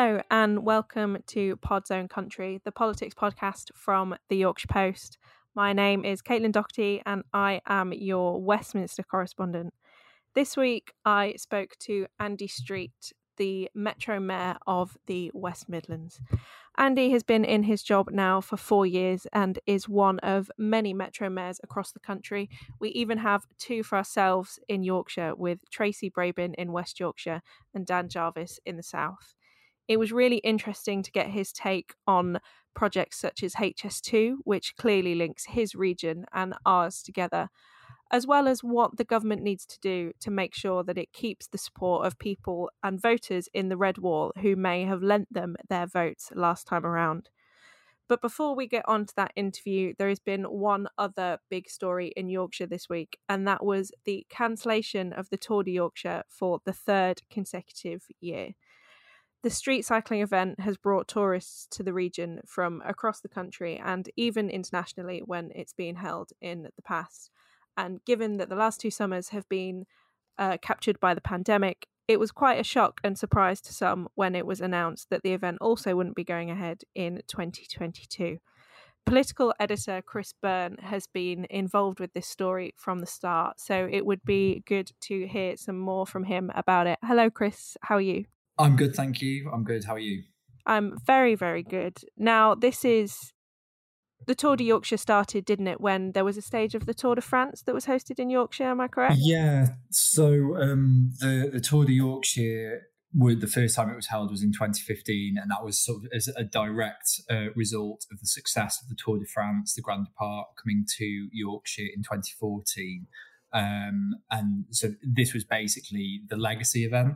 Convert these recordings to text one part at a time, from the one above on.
Hello and welcome to Pod Zone Country, the politics podcast from the Yorkshire Post. My name is Caitlin Doherty and I am your Westminster correspondent. This week I spoke to Andy Street, the Metro Mayor of the West Midlands. Andy has been in his job now for 4 years and is one of many Metro Mayors across the country. We even have two for ourselves in Yorkshire, with Tracy Brabin in West Yorkshire and Dan Jarvis in the South. It was really interesting to get his take on projects such as HS2, which clearly links his region and ours together, as well as what the government needs to do to make sure that it keeps the support of people and voters in the Red Wall who may have lent them their votes last time around. But before we get on to that interview, there has been one other big story in Yorkshire this week, and that was the cancellation of the Tour de Yorkshire for the third consecutive year. The street cycling event has brought tourists to the region from across the country and even internationally when it's been held in the past. And given that the last two summers have been captured by the pandemic, it was quite a shock and surprise to some when it was announced that the event also wouldn't be going ahead in 2022. Political editor Chris Byrne has been involved with this story from the start, so it would be good to hear some more from him about it. Hello, Chris. How are you? I'm good, thank you. I'm good. How are you? I'm very, very good. Now, this is... The Tour de Yorkshire started, didn't it, when there was a stage of the Tour de France that was hosted in Yorkshire, am I correct? Yeah, so the Tour de Yorkshire, the first time it was held was in 2015, and that was sort of as a direct result of the success of the Tour de France, the Grand Depart, coming to Yorkshire in 2014. And so this was basically the legacy event.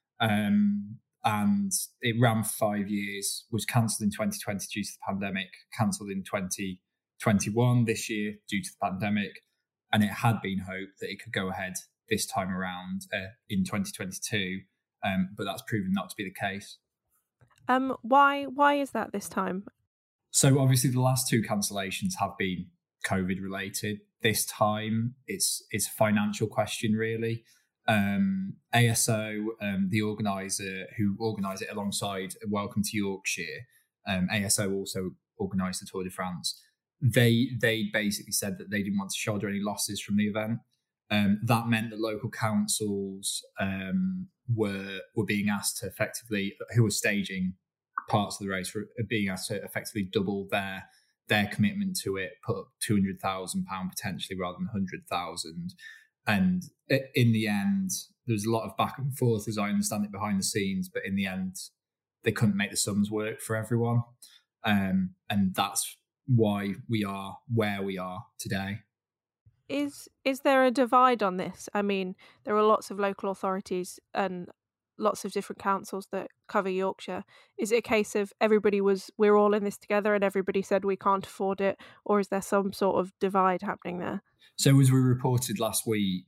And it ran for 5 years, was cancelled in 2020 due to the pandemic, cancelled in 2021 this year due to the pandemic, and it had been hoped that it could go ahead this time around in 2022, but that's proven not to be the case. Why is that this time? So obviously the last two cancellations have been COVID related. This time it's a financial question, really. ASO, the organiser who organised it alongside Welcome to Yorkshire, ASO also organised the Tour de France. They basically said that they didn't want to shoulder any losses from the event. That meant that local councils were being asked to effectively, who were staging parts of the race, were being asked to effectively double their commitment to it, put up £200,000 potentially rather than 100,000. And in the end, there was a lot of back and forth, as I understand it, behind the scenes. But in the end, they couldn't make the sums work for everyone. And that's why we are where we are today. Is there a divide on this? I mean, there are lots of local authorities and lots of different councils that cover Yorkshire. Is it a case of we're all in this together and everybody said we can't afford it? Or is there some sort of divide happening there? So as we reported last week,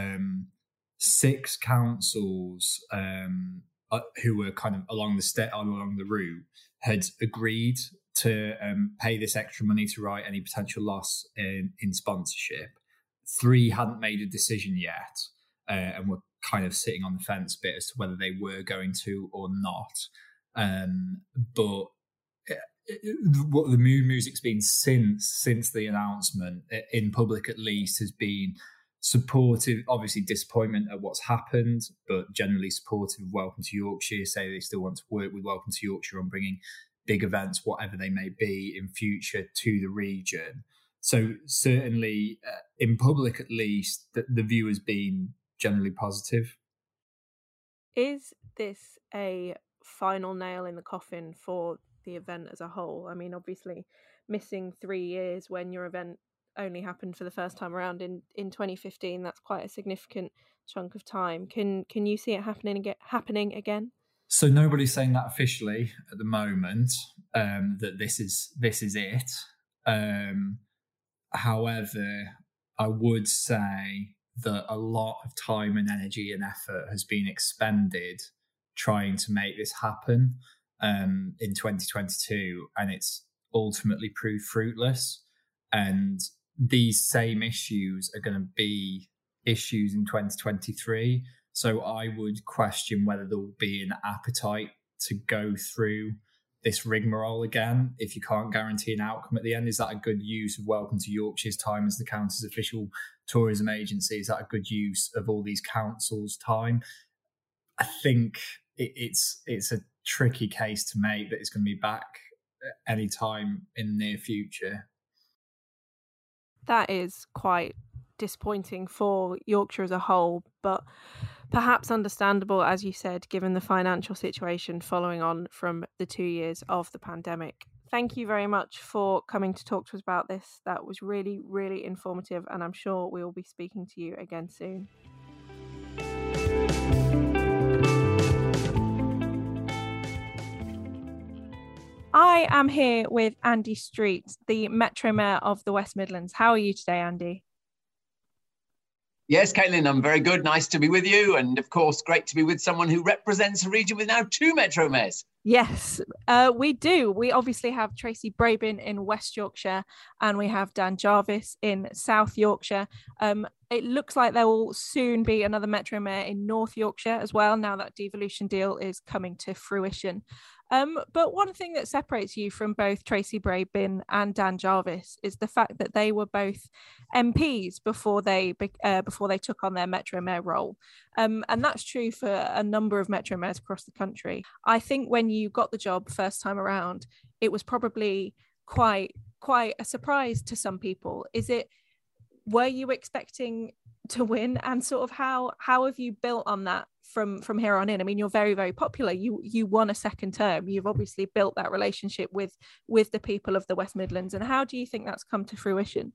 6 councils who were kind of along the route had agreed to pay this extra money to right any potential loss in sponsorship. 3 hadn't made a decision yet and were kind of sitting on the fence a bit as to whether they were going to or not. But what the mood music's been since the announcement, in public at least, has been supportive. Obviously disappointment at what's happened, but generally supportive of Welcome to Yorkshire. Say they still want to work with Welcome to Yorkshire on bringing big events, whatever they may be, in future to the region. So certainly in public at least, the view has been generally positive. Is this a final nail in the coffin for the event as a whole? I mean, obviously missing 3 years when your event only happened for the first time around in 2015, that's quite a significant chunk of time. Can you see it happening again? So nobody's saying that officially at the moment, that this is it. However, I would say that a lot of time and energy and effort has been expended trying to make this happen in 2022, and it's ultimately proved fruitless. And these same issues are going to be issues in 2023. So I would question whether there will be an appetite to go through this rigmarole again if you can't guarantee an outcome at the end? Is that a good use of Welcome to Yorkshire's time as the county's official tourism agency? Is that a good use of all these councils' time? I think it's a tricky case to make that it's going to be back any time in the near future. That is quite disappointing for Yorkshire as a whole, but perhaps understandable, as you said, given the financial situation following on from the 2 years of the pandemic. Thank you very much for coming to talk to us about this. That was really, really informative, and I'm sure we will be speaking to you again soon. I am here with Andy Street, the Metro Mayor of the West Midlands. How are you today, Andy? Yes, Caitlin, I'm very good. Nice to be with you. And of course, great to be with someone who represents a region with now 2 Metro Mayors. Yes, we do. We obviously have Tracy Brabin in West Yorkshire and we have Dan Jarvis in South Yorkshire. It looks like there will soon be another Metro Mayor in North Yorkshire as well, now that devolution deal is coming to fruition. But one thing that separates you from both Tracy Brabin and Dan Jarvis is the fact that they were both MPs before they took on their Metro Mayor role. And that's true for a number of Metro Mayors across the country. I think when you got the job first time around, it was probably quite a surprise to some people. Were you expecting to win, and sort of how have you built on that from here on in? I mean, you're very, very popular. You won a second term. You've obviously built that relationship with the people of the West Midlands. And how do you think that's come to fruition?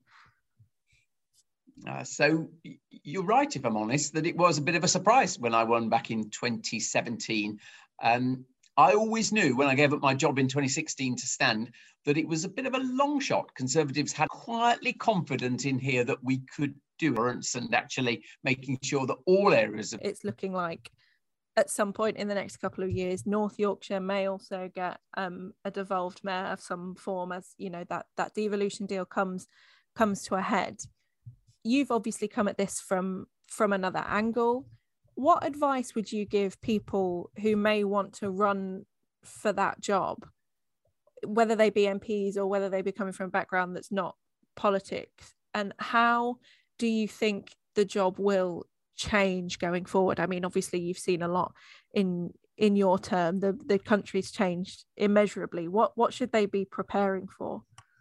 So you're right, if I'm honest, that it was a bit of a surprise when I won back in 2017. I always knew when I gave up my job in 2016 to stand that it was a bit of a long shot. Conservatives had quietly confident in here that we could do it, and actually making sure that all areas of... It's looking like at some point in the next couple of years, North Yorkshire may also get a devolved mayor of some form, as you know, that devolution deal comes to a head. You've obviously come at this from another angle. What advice would you give people who may want to run for that job, whether they be MPs or whether they be coming from a background that's not politics? And how do you think the job will change going forward? I mean, obviously you've seen a lot in your term. The country's changed immeasurably. What should they be preparing for?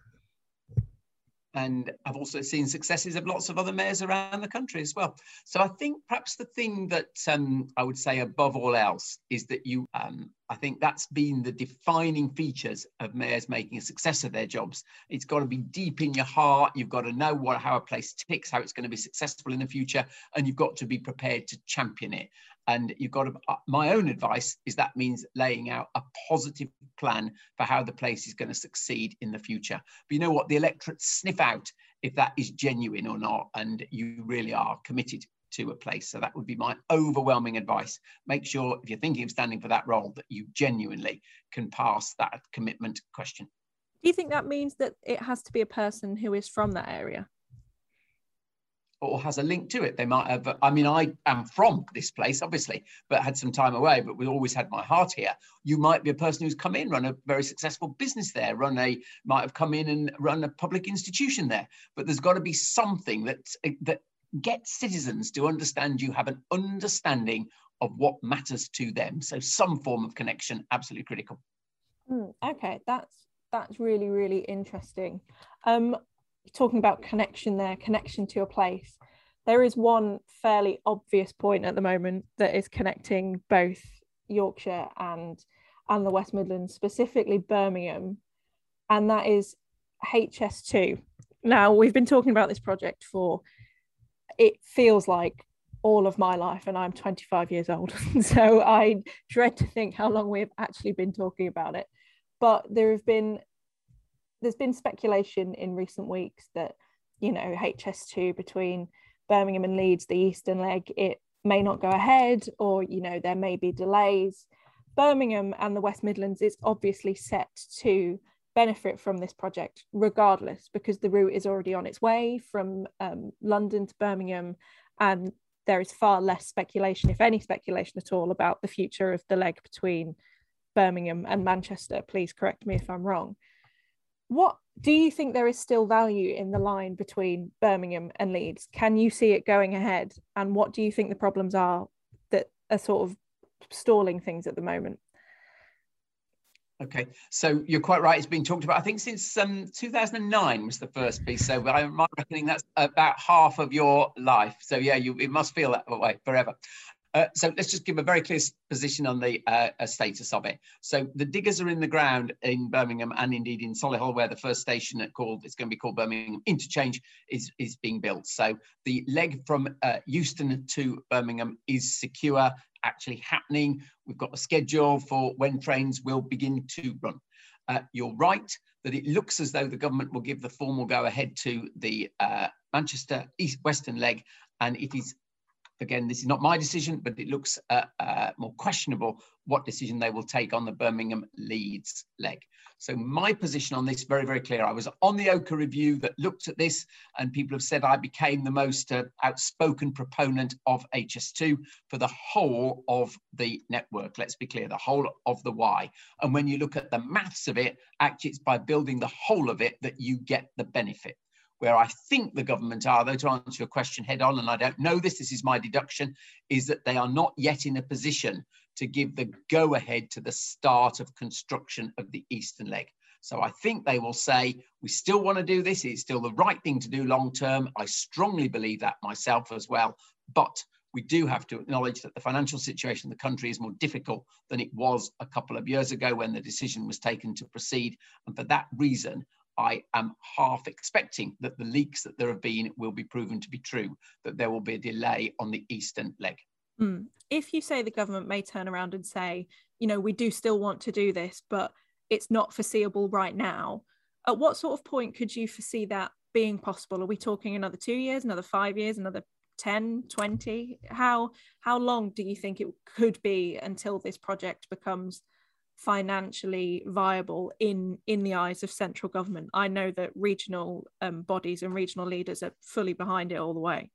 And I've also seen successes of lots of other mayors around the country as well. So I think perhaps the thing that I would say above all else is that I think that's been the defining features of mayors making a success of their jobs. It's got to be deep in your heart. You've got to know how a place ticks, how it's going to be successful in the future, and you've got to be prepared to champion it. And you've got to, my own advice is that means laying out a positive plan for how the place is going to succeed in the future. But you know what? The electorate sniff out if that is genuine or not, and you really are committed to a place. So that would be my overwhelming advice. Make sure if you're thinking of standing for that role that you genuinely can pass that commitment question. Do you think that means that it has to be a person who is from that area? Or has a link to it? They might have. I mean, I am from this place, obviously, but had some time away, but we always had my heart here. You might be a person who's come in, run a very successful business there, might have come in and run a public institution there. But there's got to be something that gets citizens to understand you have an understanding of what matters to them. So some form of connection, absolutely critical. Okay, that's really, really interesting. Talking about connection to a place, there is one fairly obvious point at the moment that is connecting both Yorkshire and the West Midlands, specifically Birmingham, and that is HS2. Now, we've been talking about this project for, it feels like, all of my life, and I'm 25 years old, so I dread to think how long we've actually been talking about it. But there's been speculation in recent weeks that, you know, HS2 between Birmingham and Leeds, the eastern leg, it may not go ahead, or, you know, there may be delays. Birmingham and the West Midlands is obviously set to benefit from this project regardless, because the route is already on its way from London to Birmingham, and there is far less speculation, if any speculation at all, about the future of the leg between Birmingham and Manchester. Please correct me if I'm wrong. What do you think there is still value in the line between Birmingham and Leeds? Can you see it going ahead? And what do you think the problems are that are sort of stalling things at the moment? Okay, so you're quite right. It's been talked about, I think, since 2009 was the first piece. So I'm reckoning that's about half of your life. So yeah, it must feel that way forever. So let's just give a very clear position on the status of it. So the diggers are in the ground in Birmingham and indeed in Solihull, where the first station it's going to be called Birmingham Interchange is being built. So the leg from Euston to Birmingham is secure, actually happening. We've got a schedule for when trains will begin to run. You're right that it looks as though the government will give the formal go ahead to the Manchester East-Western leg, and it is, again, this is not my decision, but it looks more questionable what decision they will take on the Birmingham Leeds leg. So my position on this, very, very clear. I was on the Ochre review that looked at this, and people have said I became the most outspoken proponent of HS2 for the whole of the network. Let's be clear, the whole of the Y. And when you look at the maths of it, actually it's by building the whole of it that you get the benefit. Where I think the government are, though, to answer your question head on, and I don't know this is my deduction, is that they are not yet in a position to give the go-ahead to the start of construction of the eastern leg. So I think they will say, we still want to do this, it's still the right thing to do long-term. I strongly believe that myself as well, but we do have to acknowledge that the financial situation of the country is more difficult than it was a couple of years ago when the decision was taken to proceed. And for that reason, I am half expecting that the leaks that there have been will be proven to be true, that there will be a delay on the eastern leg. If you say the government may turn around and say, we do still want to do this, but it's not foreseeable right now, at what sort of point could you foresee that being possible? Are we talking another 2 years, another 5 years, another 10, 20? How long do you think it could be until this project becomes financially viable in the eyes of central government? I know that regional bodies and regional leaders are fully behind it all the way.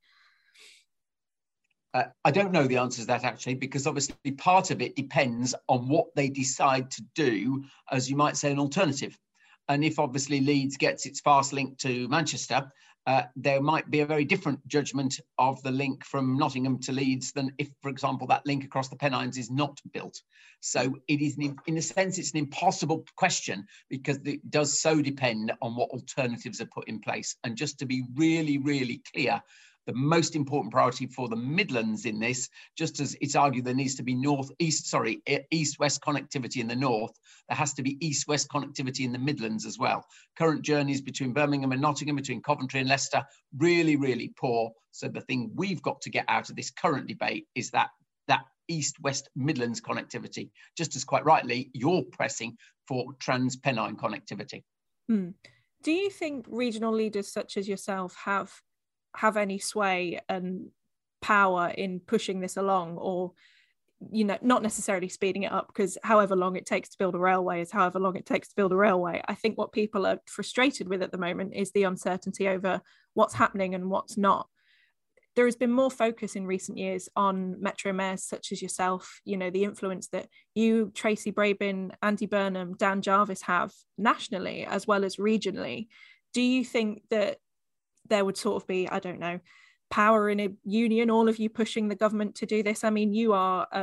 I don't know the answer to that, actually, because obviously part of it depends on what they decide to do, as you might say, an alternative. And if obviously Leeds gets its fast link to Manchester, there might be a very different judgment of the link from Nottingham to Leeds than if, for example, that link across the Pennines is not built. So it is, in a sense, it's an impossible question because it does so depend on what alternatives are put in place. And just to be really, really clear, the most important priority for the Midlands in this, just as it's argued there needs to be east-west connectivity in the north, there has to be east-west connectivity in the Midlands as well. Current journeys between Birmingham and Nottingham, between Coventry and Leicester, really, really poor. So the thing we've got to get out of this current debate is that east-west Midlands connectivity, just as quite rightly, you're pressing for trans-Pennine connectivity. Do you think regional leaders such as yourself have any sway and power in pushing this along, or not necessarily speeding it up, because however long it takes to build a railway is however long it takes to build a railway? I think what people are frustrated with at the moment is the uncertainty over what's happening and what's not. There has been more focus in recent years on metro mayors such as yourself, the influence that you, Tracy Brabin, Andy Burnham, Dan Jarvis have nationally as well as regionally. Do you think that there would sort of be, I don't know, power in a union, all of you pushing the government to do this? I mean, you're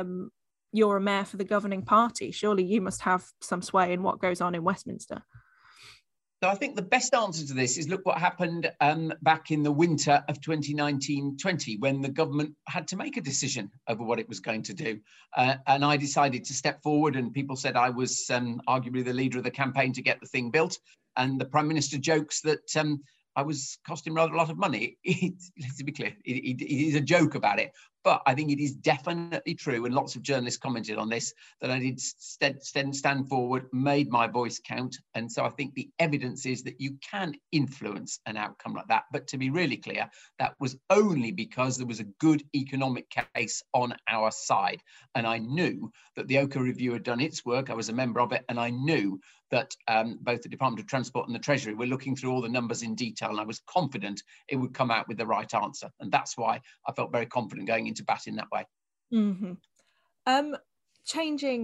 a mayor for the governing party. Surely you must have some sway in what goes on in Westminster. So I think the best answer to this is look what happened back in the winter of 2019-20, when the government had to make a decision over what it was going to do. And I decided to step forward, and people said I was arguably the leader of the campaign to get the thing built. And the Prime Minister jokes that I was costing rather a lot of money. Let's be clear, it is a joke about it. But I think it is definitely true, and lots of journalists commented on this, that I did stand forward, made my voice count. And so I think the evidence is that you can influence an outcome like that. But to be really clear, that was only because there was a good economic case on our side. And I knew that the Ochre Review had done its work. I was a member of it, and I knew that both the Department of Transport and the Treasury were looking through all the numbers in detail, and I was confident it would come out with the right answer. And that's why I felt very confident going into bat in that way. Mm-hmm. Changing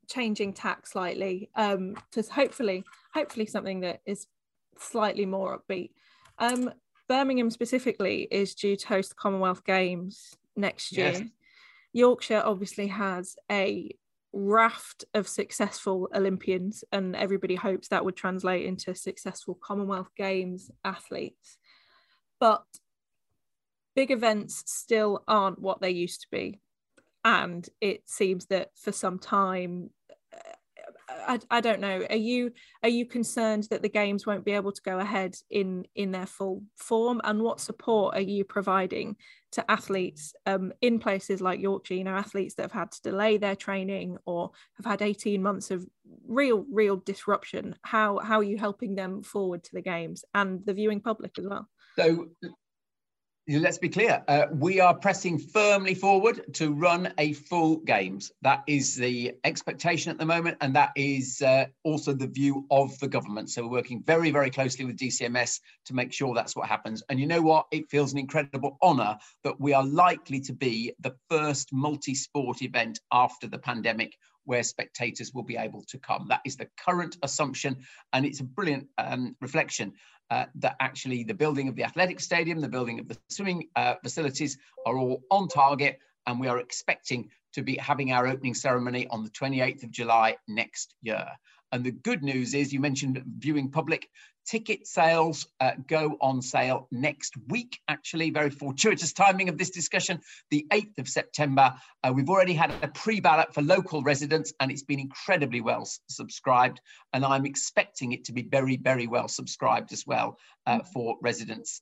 changing tack slightly to hopefully something that is slightly more upbeat. Birmingham specifically is due to host the Commonwealth Games next year. Yes. Yorkshire obviously has a raft of successful Olympians, and everybody hopes that would translate into successful Commonwealth Games athletes. But big events still aren't what they used to be. And it seems that for some time, I don't know, are you concerned that the games won't be able to go ahead in their full form? And what support are you providing to athletes in places like Yorkshire, you know, athletes that have had to delay their training or have had 18 months of real disruption? How are you helping them forward to the games and the viewing public as well? So let's be clear. We are pressing firmly forward to run a full games. That is the expectation at the moment, and that is also the view of the government. So we're working very, very closely with DCMS to make sure that's what happens. And you know what? It feels an incredible honour that we are likely to be the first multi-sport event after the pandemic where spectators will be able to come. That is the current assumption, and it's a brilliant reflection that actually the building of the athletic stadium, the building of the swimming facilities are all on target, and we are expecting to be having our opening ceremony on the 28th of July next year. And the good news is, you mentioned viewing public, ticket sales go on sale next week, actually. Very fortuitous timing of this discussion, the 8th of September. We've already had a pre-ballot for local residents, and it's been incredibly well subscribed. And I'm expecting it to be very, very well subscribed as well for residents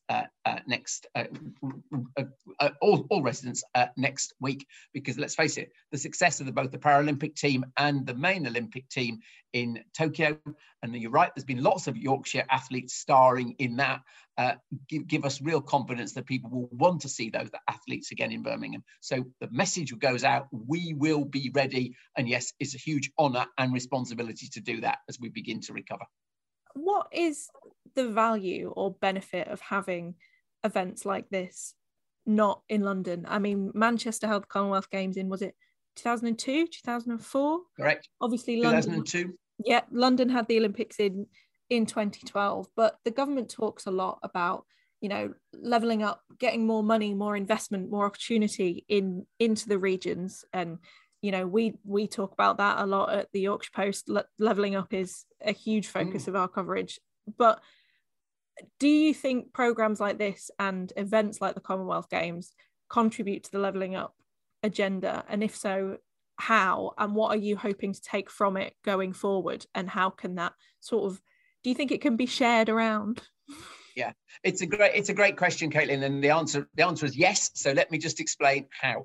all residents next week. Because let's face it, the success of both the Paralympic team and the main Olympic team in Tokyo, and you're right, there's been lots of Yorkshire athletes starring in that, give us real confidence that people will want to see those athletes again in Birmingham. So the message goes out, we will be ready, and yes, it's a huge honour and responsibility to do that as we begin to recover. What is the value or benefit of having events like this not in London? I mean, Manchester held the Commonwealth Games in, was it 2002, 2004? Correct. Obviously London. 2002. Yeah, London had the Olympics in 2012, but the government talks a lot about, you know, levelling up, getting more money, more investment, more opportunity into the regions. And, you know, we talk about that a lot at the Yorkshire Post. Levelling up is a huge focus of our coverage. But do you think programmes like this and events like the Commonwealth Games contribute to the levelling up agenda? And if so, how? And what are you hoping to take from it going forward? And how can that sort of, do you think it can be shared around? Yeah, it's a great question, Caitlin, and the answer is yes. So let me just explain how.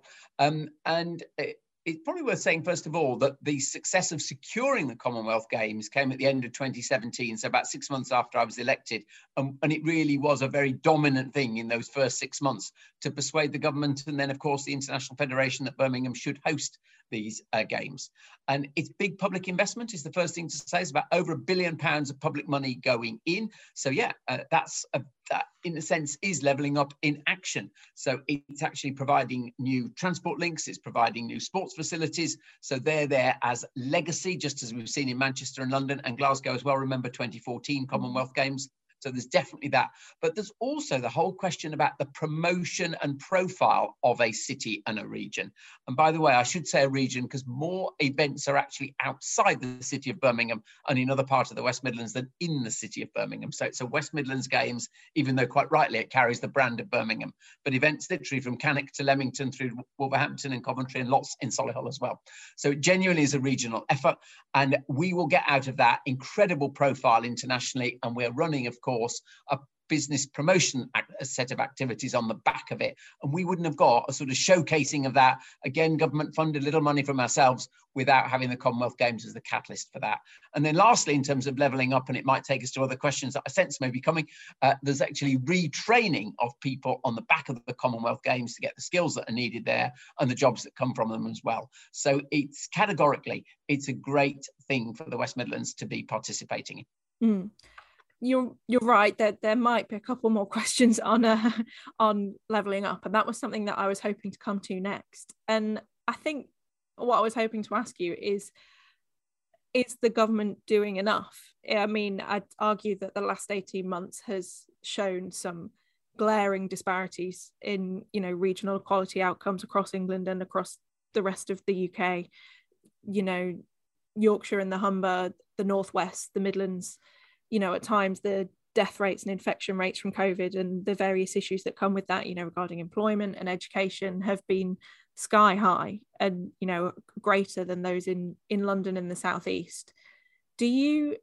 It's probably worth saying, first of all, that the success of securing the Commonwealth Games came at the end of 2017, so about 6 months after I was elected. And it really was a very dominant thing in those first 6 months to persuade the government and then, of course, the International Federation that Birmingham should host these games. And it's big public investment is the first thing to say. It's about over £1 billion of public money going in. So yeah, that in a sense is levelling up in action. So it's actually providing new transport links, it's providing new sports facilities. So they're there as legacy, just as we've seen in Manchester and London and Glasgow as well. Remember 2014 Commonwealth Games. So there's definitely that. But there's also the whole question about the promotion and profile of a city and a region. And by the way, I should say a region because more events are actually outside the city of Birmingham and in other parts of the West Midlands than in the city of Birmingham. So it's a West Midlands Games, even though quite rightly it carries the brand of Birmingham. But events literally from Cannock to Leamington through Wolverhampton and Coventry and lots in Solihull as well. So it genuinely is a regional effort. And we will get out of that incredible profile internationally. And we're running, of course, a business promotion set of activities on the back of it. And we wouldn't have got a sort of showcasing of that, again, government funded, little money from ourselves, without having the Commonwealth Games as the catalyst for that. And then lastly, in terms of levelling up, and it might take us to other questions that I sense may be coming, there's actually retraining of people on the back of the Commonwealth Games to get the skills that are needed there and the jobs that come from them as well. So it's categorically, it's a great thing for the West Midlands to be participating in. You're right that there might be a couple more questions on levelling up, and that was something that I was hoping to come to next. And I think what I was hoping to ask you is, is the government doing enough? I mean, I'd argue that the last 18 months has shown some glaring disparities in, regional equality outcomes across England and across the rest of the UK. Yorkshire and the Humber, the Northwest, the Midlands, at times the death rates and infection rates from COVID and the various issues that come with that, regarding employment and education have been sky high and, greater than those in London and the Southeast. Do you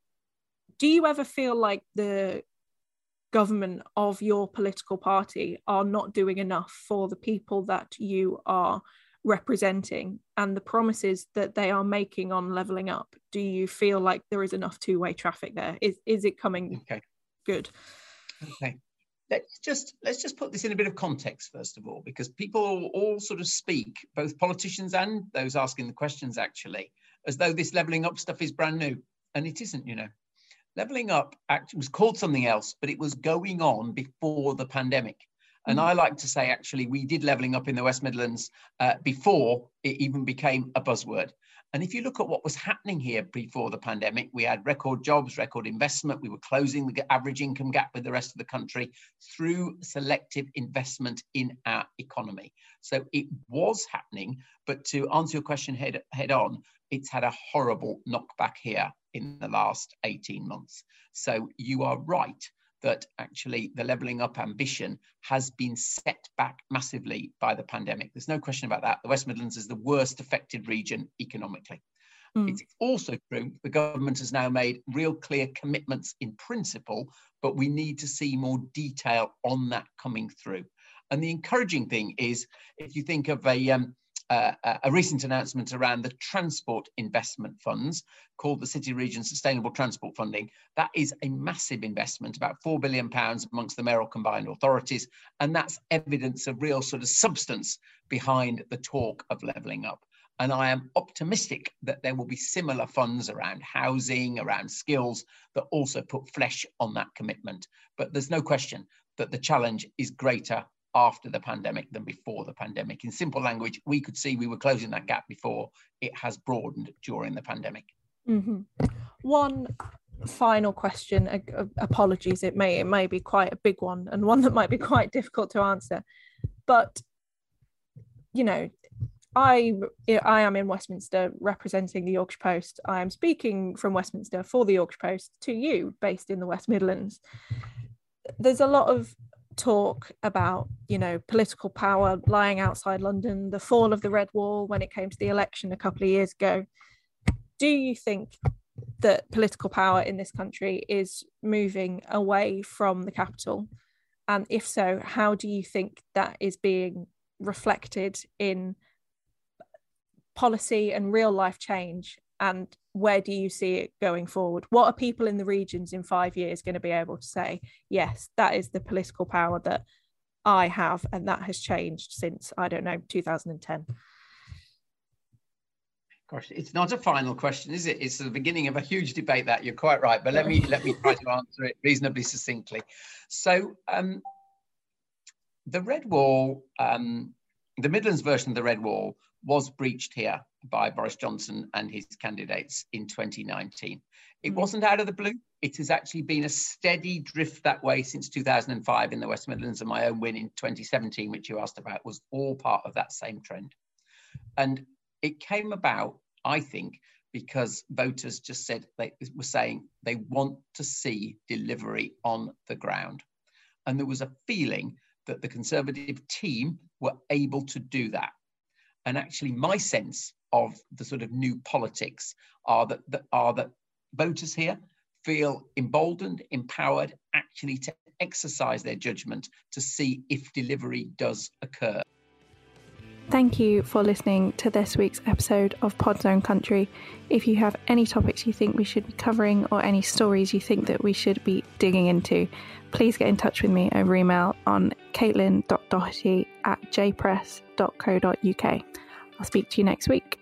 ever feel like the government of your political party are not doing enough for the people that you are representing and the promises that they are making on levelling up? Do you feel like there is enough two-way traffic there? Is it coming good? Okay. Let's just put this in a bit of context, first of all, because people all sort of speak, both politicians and those asking the questions, actually, as though this levelling up stuff is brand new. And it isn't, Levelling up actually was called something else, but it was going on before the pandemic. And I like to say, actually, we did levelling up in the West Midlands before it even became a buzzword. And if you look at what was happening here before the pandemic, we had record jobs, record investment. We were closing the average income gap with the rest of the country through selective investment in our economy. So it was happening. But to answer your question head on, it's had a horrible knockback here in the last 18 months. So you are right that actually the levelling up ambition has been set back massively by the pandemic. There's no question about that. The West Midlands is the worst affected region economically. It's also true the government has now made real clear commitments in principle, but we need to see more detail on that coming through. And the encouraging thing is, if you think of a recent announcement around the transport investment funds called the City Region Sustainable Transport Funding. That is a massive investment, about £4 billion amongst the mayoral combined authorities. And that's evidence of real sort of substance behind the talk of levelling up. And I am optimistic that there will be similar funds around housing, around skills, that also put flesh on that commitment. But there's no question that the challenge is greater after the pandemic than before the pandemic. In simple language, we could see we were closing that gap before. It has broadened during the pandemic. One final question, apologies, it may be quite a big one and one that might be quite difficult to answer, but I am in Westminster representing the Yorkshire Post. I am speaking from Westminster for the Yorkshire Post to you based in the West Midlands. There's a lot of talk about political power lying outside London, the fall of the Red Wall when it came to the election a couple of years ago. Do you think that political power in this country is moving away from the capital? And if so, how do you think that is being reflected in policy and real life change? And where do you see it going forward? What are people in the regions in 5 years going to be able to say, yes, that is the political power that I have, and that has changed since, 2010? Gosh, it's not a final question, is it? It's the beginning of a huge debate. That you're quite right, but let me try to answer it reasonably succinctly. So the Red Wall, the Midlands version of the Red Wall was breached here by Boris Johnson and his candidates in 2019. It wasn't out of the blue. It has actually been a steady drift that way since 2005 in the West Midlands, and my own win in 2017, which you asked about, was all part of that same trend. And it came about, I think, because voters just said, they were saying they want to see delivery on the ground. And there was a feeling that the Conservative team were able to do that. And actually, my sense of the sort of new politics are that voters here feel emboldened, empowered, actually to exercise their judgment to see if delivery does occur. Thank you for listening to this week's episode of Pod's Own Country. If you have any topics you think we should be covering or any stories you think that we should be digging into, please get in touch with me over email on caitlin.doherty@jpress.co.uk. I'll speak to you next week.